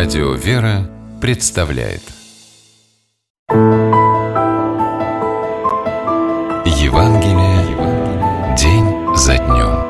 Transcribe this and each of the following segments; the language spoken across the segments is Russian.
Радио «Вера» представляет Евангелие день за днем.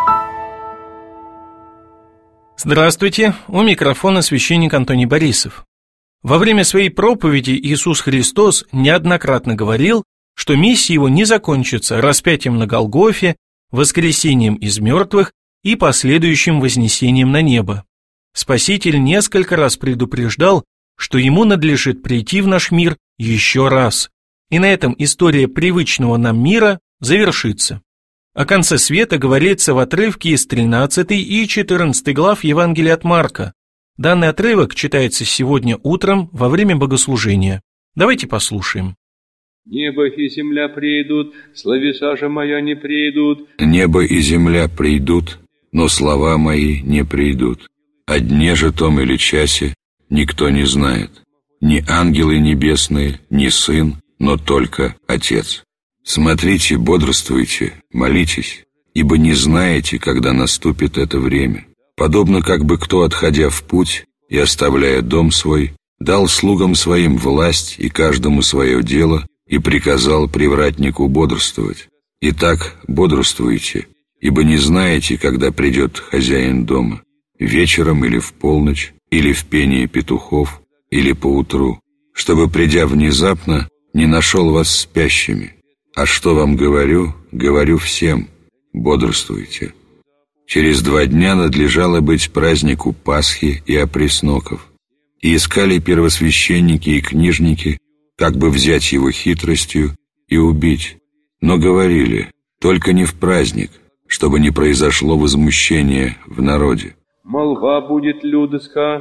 Здравствуйте, у микрофона священник Антоний Борисов. Во время своей проповеди Иисус Христос неоднократно говорил, что миссия его не закончится распятием на Голгофе, воскресением из мертвых и последующим вознесением на небо. Спаситель несколько раз предупреждал, что ему надлежит прийти в наш мир еще раз, и на этом история привычного нам мира завершится. О конце света говорится в отрывке из 13 и 14 глав Евангелия от Марка. Данный отрывок читается сегодня утром во время богослужения. Давайте послушаем. «Небо и земля придут, словеса же моя не придут». «Небо и земля придут, но слова мои не придут. О дне же том или часе никто не знает, ни ангелы небесные, ни Сын, но только Отец. Смотрите, бодрствуйте, молитесь, ибо не знаете, когда наступит это время. Подобно как бы кто, отходя в путь и оставляя дом свой, дал слугам своим власть и каждому свое дело, и приказал привратнику бодрствовать. Итак, бодрствуйте, ибо не знаете, когда придет хозяин дома, вечером или в полночь, или в пении петухов, или поутру, чтобы, придя внезапно, не нашел вас спящими. А что вам говорю, говорю всем, бодрствуйте». Через 2 дня надлежало быть празднику Пасхи и опресноков. И искали первосвященники и книжники, как бы взять его хитростью и убить. Но говорили, только не в праздник, чтобы не произошло возмущение в народе. Молва будет людоска.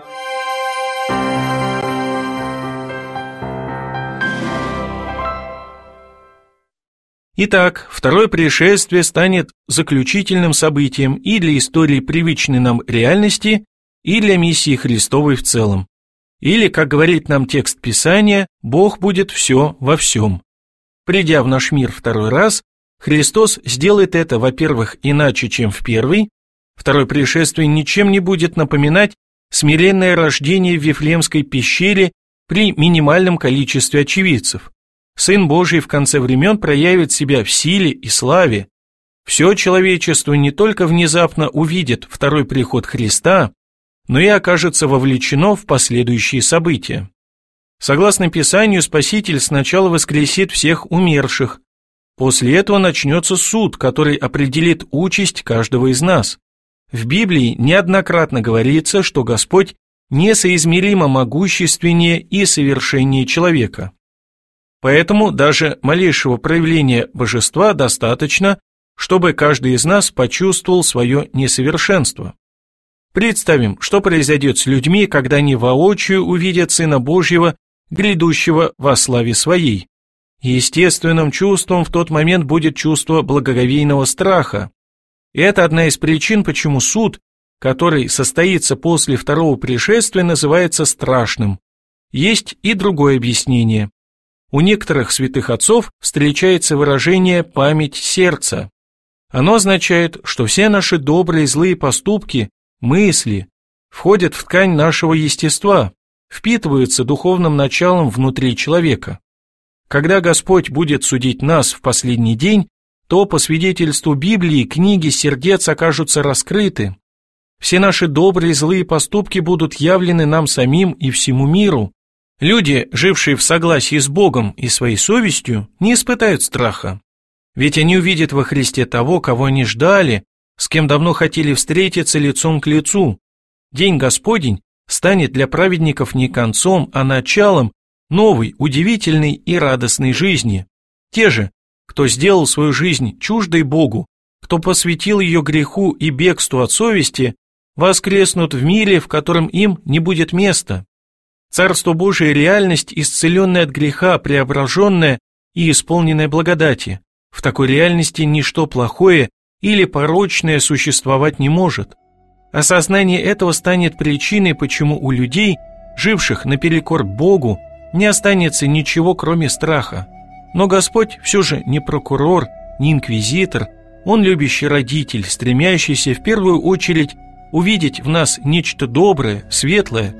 Итак, второе пришествие станет заключительным событием и для истории привычной нам реальности, и для миссии Христовой в целом. Или, как говорит нам текст Писания, Бог будет все во всем. Придя в наш мир второй раз, Христос сделает это, во-первых, иначе, чем в первый. Второе пришествие ничем не будет напоминать смиренное рождение в Вифлеемской пещере при минимальном количестве очевидцев. Сын Божий в конце времен проявит себя в силе и славе. Все человечество не только внезапно увидит второй приход Христа, но и окажется вовлечено в последующие события. Согласно Писанию, Спаситель сначала воскресит всех умерших. После этого начнется суд, который определит участь каждого из нас. В Библии неоднократно говорится, что Господь несоизмеримо могущественнее и совершеннее человека. Поэтому даже малейшего проявления божества достаточно, чтобы каждый из нас почувствовал свое несовершенство. Представим, что произойдет с людьми, когда они воочию увидят Сына Божьего, грядущего во славе Своей. Естественным чувством в тот момент будет чувство благоговейного страха. И это одна из причин, почему суд, который состоится после второго пришествия, называется страшным. Есть и другое объяснение. У некоторых святых отцов встречается выражение «память сердца». Оно означает, что все наши добрые и злые поступки, мысли, входят в ткань нашего естества, впитываются духовным началом внутри человека. Когда Господь будет судить нас в последний день, то, по свидетельству Библии, книги сердец окажутся раскрыты. Все наши добрые и злые поступки будут явлены нам самим и всему миру. Люди, жившие в согласии с Богом и своей совестью, не испытают страха. Ведь они увидят во Христе того, кого они ждали, с кем давно хотели встретиться лицом к лицу. День Господень станет для праведников не концом, а началом новой, удивительной и радостной жизни. Те же, кто сделал свою жизнь чуждой Богу, кто посвятил ее греху и бегству от совести, воскреснут в мире, в котором им не будет места. Царство Божие – реальность, исцеленная от греха, преображенная и исполненная благодати. В такой реальности ничто плохое или порочное существовать не может. Осознание этого станет причиной, почему у людей, живших наперекор Богу, не останется ничего, кроме страха. Но Господь все же не прокурор, не инквизитор, Он любящий родитель, стремящийся в первую очередь увидеть в нас нечто доброе, светлое.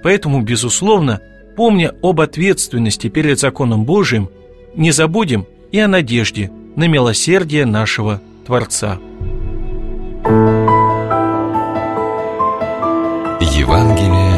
Поэтому, безусловно, помня об ответственности перед законом Божиим, не забудем и о надежде на милосердие нашего Творца. Евангелие